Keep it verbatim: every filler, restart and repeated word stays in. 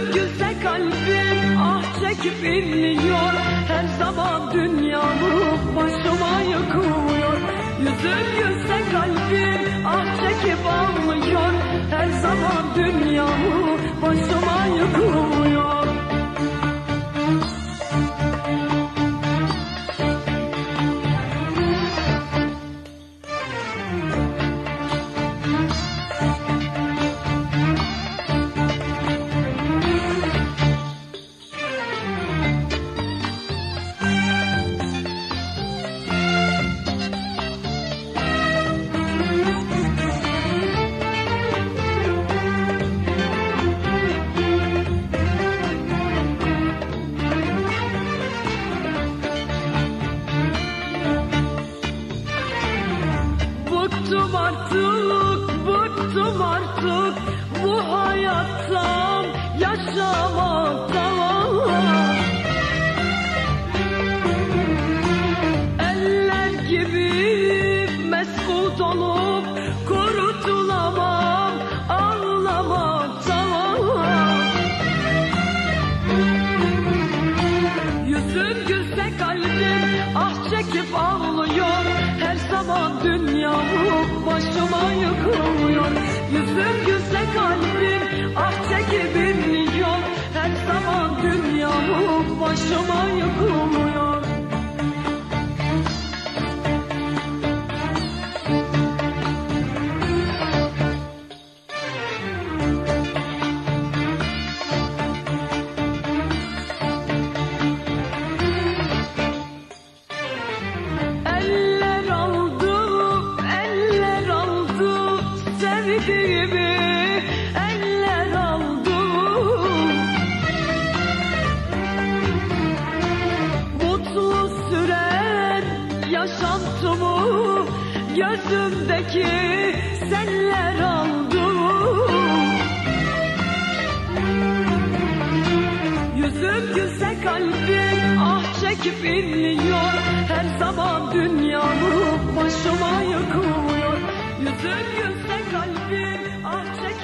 Yüzüm gülse kalbim ah çekip inliyor. Her zaman dünyamı başıma yıkıyor. Yüzüm gülse kalbim ah çekip almıyor. Her zaman dünyamı başıma yıkıyor. Bıktım artık, bıktım artık bu hayattan, yaşamaktan. Eller gibi mesut olup kurutulamam ağlamaktan. Yüzüm gülse kalbim ah çekip ağlıyor. Her zaman dünyamı başıma yıkıyor. Yüzüm gülse kalbim ah çekip inliyor. Her zaman dünyamı başıma yıkıyor. Sevdiğimi eller aldı. Mutlu sürer yaşantımı gözümdeki senler aldı. Yüzüm gülse kalbim ah çekip inliyor. Her zaman dünyamı başıma yıkıyor. Yüzüm gülse kalbim ah çekip